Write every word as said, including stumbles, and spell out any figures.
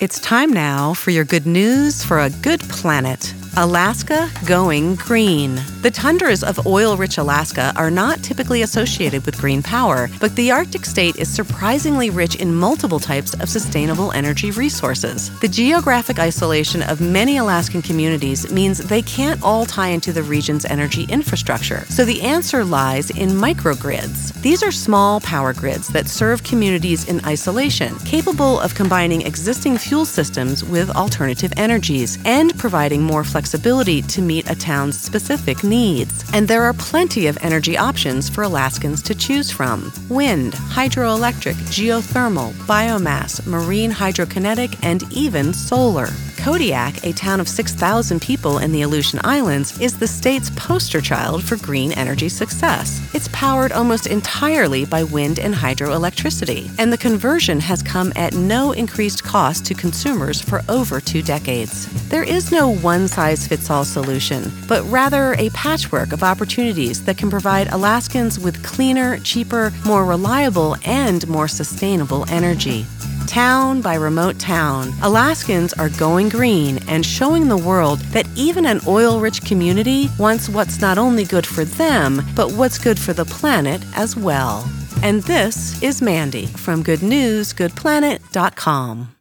It's time now for your good news for a good planet. Alaska going green. The tundras of oil-rich Alaska are not typically associated with green power, but the Arctic state is surprisingly rich in multiple types of sustainable energy resources. The geographic isolation of many Alaskan communities means they can't all tie into the region's energy infrastructure, so the answer lies in microgrids. These are small power grids that serve communities in isolation, capable of combining existing fuel systems with alternative energies and providing more flexibility flexibility to meet a town's specific needs. And there are plenty of energy options for Alaskans to choose from: wind, hydroelectric, geothermal, biomass, marine hydrokinetic, and even solar. Kodiak, a town of six thousand people in the Aleutian Islands, is the state's poster child for green energy success. It's powered almost entirely by wind and hydroelectricity, and the conversion has come at no increased cost to consumers for over two decades. There is no one-size-fits-all solution, but rather a patchwork of opportunities that can provide Alaskans with cleaner, cheaper, more reliable, and more sustainable energy. Town by remote town, Alaskans are going green and showing the world that even an oil-rich community wants what's not only good for them, but what's good for the planet as well. And this is Mandy from good news good planet dot com.